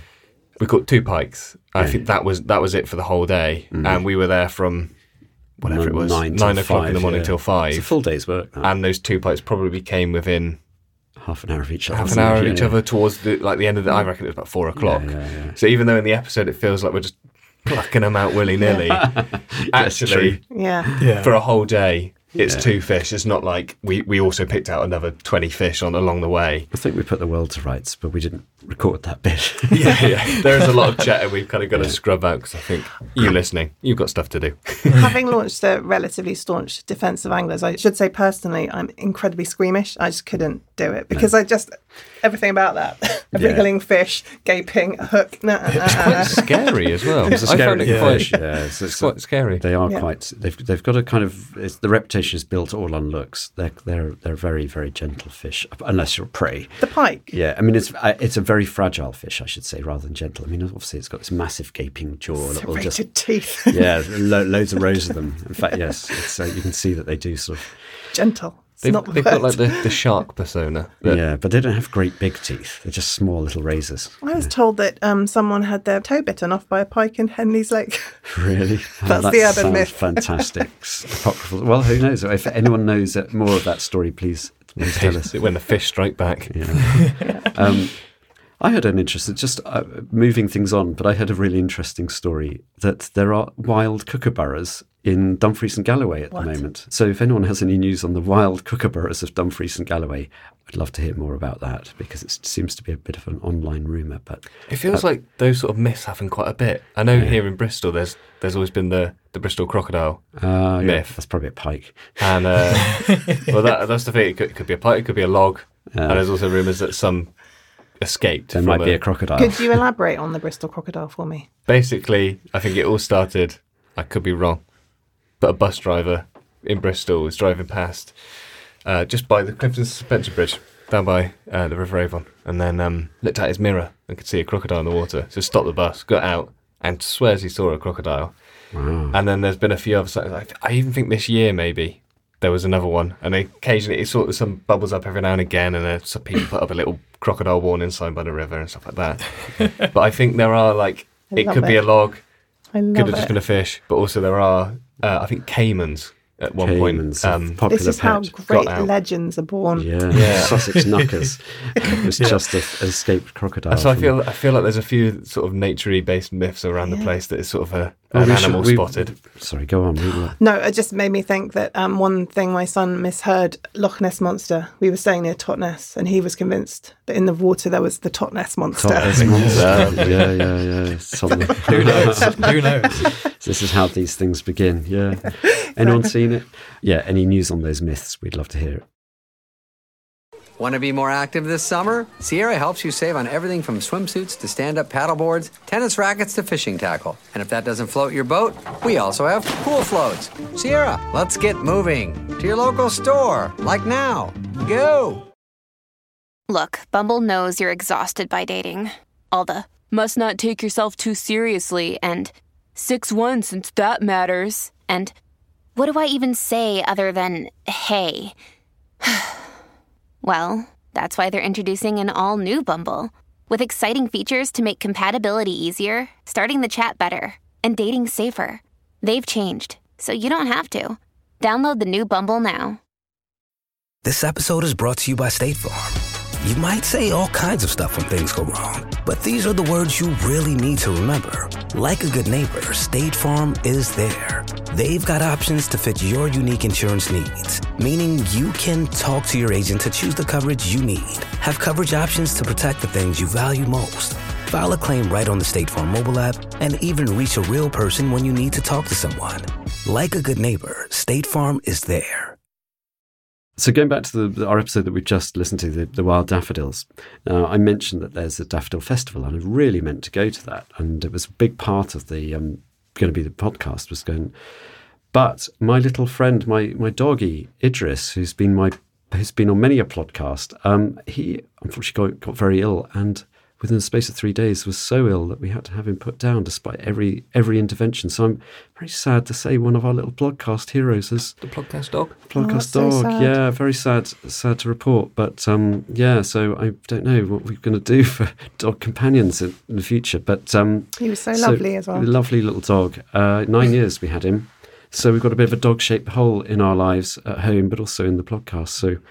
we caught 2 pikes. I think that was it for the whole day, and we were there from whatever it was 9 o'clock in the morning till 5. It's a full day's work. And those 2 pikes probably came within half an hour of each other. Half an hour of each other towards the end of the. I reckon it was about 4 o'clock. Yeah. So even though in the episode it feels like we're just plucking them out willy nilly, actually, for a whole day, it's 2 fish. It's not like we also picked out another 20 fish along the way. I think we put the world to rights, but we didn't record that bit. There is a lot of chatter we've kind of got to scrub out because I think you listening, you've got stuff to do. Having launched a relatively staunch defence of anglers, I should say personally, I'm incredibly squeamish. I just couldn't do it because everything about that, a wriggling fish, gaping, a hook. It's quite scary as well. It's a scary fish. It's quite scary. They are quite. They've got a kind of. The reputation is built all on looks. They're very, very gentle fish, unless you're prey. The pike. Yeah, I mean it's a very fragile fish, I should say, rather than gentle. I mean, obviously it's got this massive gaping jaw, serrated teeth. Loads of rows of them. In fact, yes, you can see that they do sort of gentle. They've got like the shark persona. But they don't have great big teeth. They're just small little razors. I was told that someone had their toe bitten off by a pike in Henley's Lake. Really? That's the urban myth. Fantastic. Apocryphal. Well, who knows? If anyone knows more of that story, please tell us. When the fish strike back. Yeah. I had an interesting, just moving things on, but I had a really interesting story that there are wild kookaburras in Dumfries and Galloway at the moment. So if anyone has any news on the wild kookaburras of Dumfries and Galloway, I'd love to hear more about that because it seems to be a bit of an online rumour. But it feels like those sort of myths happen quite a bit. I know here in Bristol there's always been the Bristol crocodile myth. Yeah, that's probably a pike. And well, that's the thing. It could be a pike, it could be a log. And there's also rumours that some escaped. There might be a crocodile. Could you elaborate on the Bristol crocodile for me? Basically, I think it all started, I could be wrong, but a bus driver in Bristol was driving past just by the Clifton Suspension Bridge down by the River Avon, and then looked at his mirror and could see a crocodile in the water. So stopped the bus, got out, and swears he saw a crocodile. Wow. And then there's been a few other sightings. I even think this year maybe there was another one, and occasionally it sort of some bubbles up every now and again, and some people put up a little crocodile warning sign by the river and stuff like that. But I think there are it could be a log, could have just been a fish, but also there are I think caimans at one point. Popular this is how pet. great legends are born. Yeah. Sussex Knockers. It was just an escaped crocodile. So I feel like there's a few sort of nature-y based myths around the place that is sort of an animal spotted. Sorry, go on. No, it just made me think that one thing my son misheard, Loch Ness Monster. We were staying near Totnes, and he was convinced that in the water there was the Totnes Monster. Totnes Monster. Yeah. Who knows? Who knows? This is how these things begin. Yeah. Anyone seen it? Yeah. Any news on those myths? We'd love to hear it. Want to be more active this summer? Sierra helps you save on everything from swimsuits to stand-up paddleboards, tennis rackets to fishing tackle. And if that doesn't float your boat, we also have pool floats. Sierra, let's get moving. To your local store, like now. Go! Look, Bumble knows you're exhausted by dating. All the, must not take yourself too seriously, and 6'1" since that matters, and what do I even say other than, hey? Well, that's why they're introducing an all-new Bumble, with exciting features to make compatibility easier, starting the chat better, and dating safer. They've changed, so you don't have to. Download the new Bumble now. This episode is brought to you by State Farm. You might say all kinds of stuff when things go wrong, but these are the words you really need to remember. Like a good neighbor, State Farm is there. They've got options to fit your unique insurance needs, meaning you can talk to your agent to choose the coverage you need. Have coverage options to protect the things you value most. File a claim right on the State Farm mobile app and even reach a real person when you need to talk to someone. Like a good neighbor, State Farm is there. So going back to our episode that we just listened to, the Wild Daffodils, I mentioned that there's a daffodil festival, and I really meant to go to that, and it was a big part of the going to be the podcast was going. But my little friend, my doggy Idris, who's been on many a podcast, he unfortunately got very ill, and within the space of 3 days was so ill that we had to have him put down despite every intervention. So I'm very sad to say one of our little podcast heroes has... The podcast dog? Podcast dog, so yeah, very sad to report. But so I don't know what we're going to do for dog companions in the future. But he was so lovely as well. Lovely little dog. 9 years we had him. So we've got a bit of a dog-shaped hole in our lives at home, but also in the podcast. So...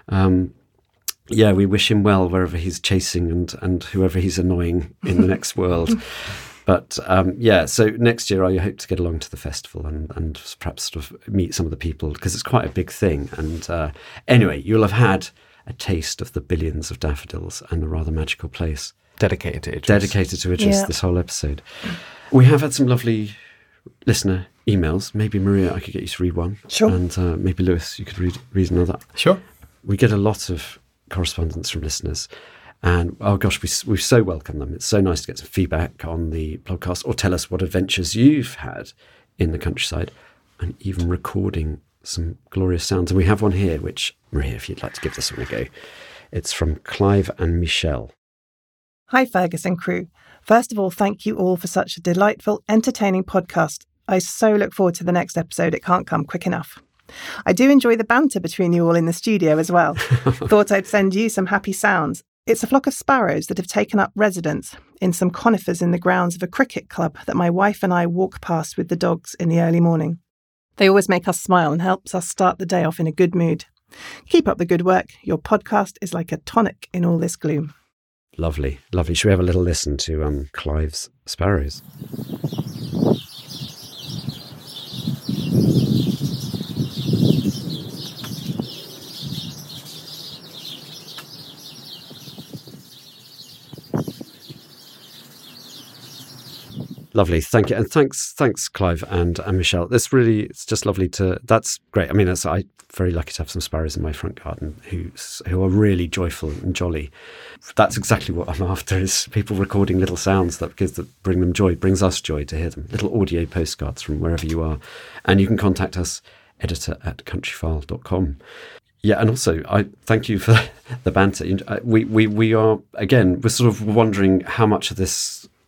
we wish him well wherever he's chasing and whoever he's annoying in the next world. But so next year I hope to get along to the festival and perhaps sort of meet some of the people, because it's quite a big thing. And anyway, you'll have had a taste of the billions of daffodils and a rather magical place. Dedicated to Idris. This whole episode. We have had some lovely listener emails. Maybe Maria, I could get you to read one. Sure. And maybe Lewis, you could read another. Sure. We get a lot of correspondence from listeners, and oh gosh, we so welcome them. It's so nice to get some feedback on the podcast, or tell us what adventures you've had in the countryside, and even recording some glorious sounds. And we have one here, which, Maria, if you'd like to give this one a go. It's from Clive and Michelle. Hi, Ferguson crew. First of all, thank you all for such a delightful, entertaining podcast. I so look forward to the next episode. It can't come quick enough. I do enjoy the banter between you all in the studio as well. Thought I'd send you some happy sounds. It's a flock of sparrows that have taken up residence in some conifers in the grounds of a cricket club that my wife and I walk past with the dogs in the early morning. They always make us smile and helps us start the day off in a good mood. Keep up the good work. Your podcast is like a tonic in all this gloom. Lovely, lovely. Should we have a little listen to Clive's sparrows? Lovely, thank you, and thanks, Clive and Michelle. It's just lovely that's great. I mean, I'm very lucky to have some sparrows in my front garden who are really joyful and jolly. That's exactly what I'm after, is people recording little sounds that bring them joy, brings us joy to hear them. Little audio postcards from wherever you are. And you can contact us, editor@countryfile.com. Yeah, and also I thank you for the banter. We are, again, we're sort of wondering how much of this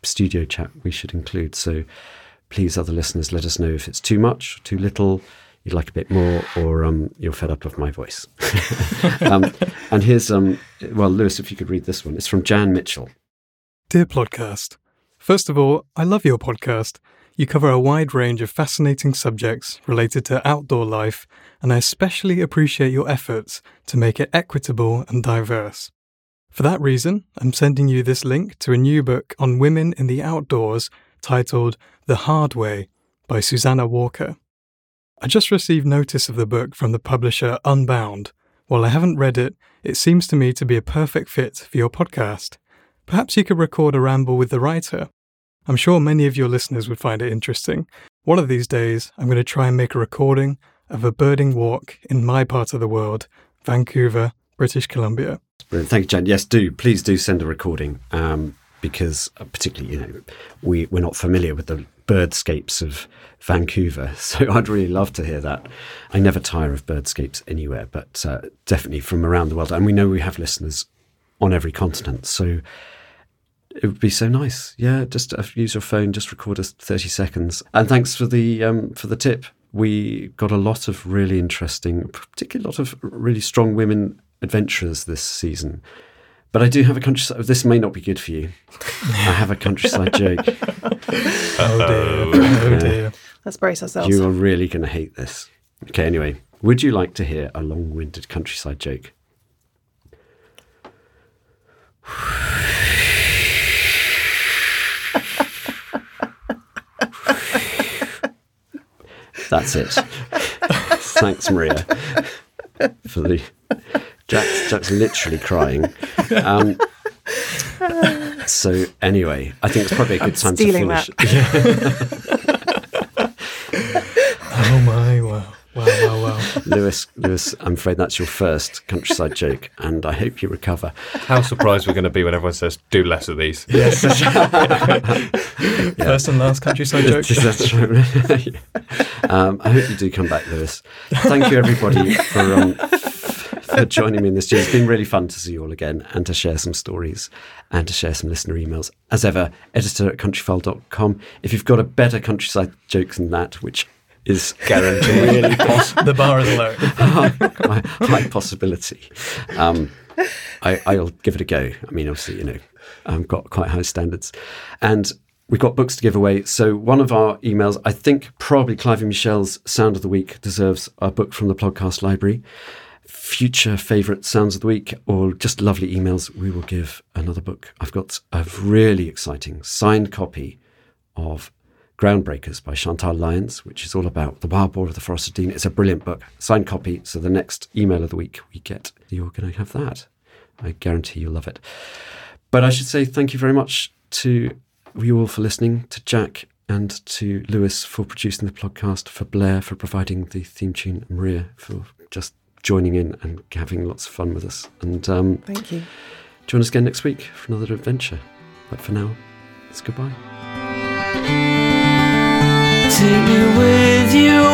studio chat we should include. So please, other listeners, let us know if it's too much, too little, you'd like a bit more, or you're fed up of my voice. And here's, Lewis, if you could read this one. It's from Jan Mitchell. Dear Podcast, first of all, I love your podcast. You cover a wide range of fascinating subjects related to outdoor life, and I especially appreciate your efforts to make it equitable and diverse. For that reason, I'm sending you this link to a new book on women in the outdoors titled The Hard Way by Susanna Walker. I just received notice of the book from the publisher Unbound. While I haven't read it, it seems to me to be a perfect fit for your podcast. Perhaps you could record a ramble with the writer. I'm sure many of your listeners would find it interesting. One of these days, I'm going to try and make a recording of a birding walk in my part of the world, Vancouver, British Columbia. Brilliant. Thank you, Jan. Yes, please do send a recording, because particularly, we're not familiar with the birdscapes of Vancouver, so I'd really love to hear that. I never tire of birdscapes anywhere, but definitely from around the world. And we know we have listeners on every continent, so it would be so nice. Yeah, just use your phone, just record us 30 seconds. And thanks for the tip. We got a lot of really interesting, particularly a lot of really strong women adventurers this season. But I do have a countryside. This may not be good for you. I have a countryside joke. Oh dear. Let's brace ourselves. You are really going to hate this. Okay, anyway. Would you like to hear a long-winded countryside joke? That's it. Thanks, Maria, for the... Jack's literally crying. So anyway, I think it's probably a good time to finish. Oh my, wow. Lewis, I'm afraid that's your first countryside joke, and I hope you recover. How surprised we're going to be when everyone says, do less of these. Yes. First and last countryside joke. That's right. I hope you do come back, Lewis. Thank you, everybody, for joining me in this studio. It's been really fun to see you all again and to share some stories and to share some listener emails. As ever, editor@countryfile.com. If you've got a better countryside joke than that, which is guaranteed really possible. The bar is low. high possibility. I'll give it a go. I mean, obviously, I've got quite high standards. And we've got books to give away. So one of our emails, I think probably Clive and Michelle's Sound of the Week deserves a book from the podcast library. Future favourite Sounds of the Week, or just lovely emails, we will give another book. I've got a really exciting signed copy of Groundbreakers by Chantal Lyons, which is all about the wild boar of the Forest of Dean. It's a brilliant book, signed copy. So the next email of the week we get, you're going to have that. I guarantee you'll love it. But I should say thank you very much to you all for listening, to Jack and to Lewis for producing the podcast, for Blair for providing the theme tune, and Maria for just joining in and having lots of fun with us. And thank you. Join us again next week for another adventure. But for now, it's goodbye. Take me with you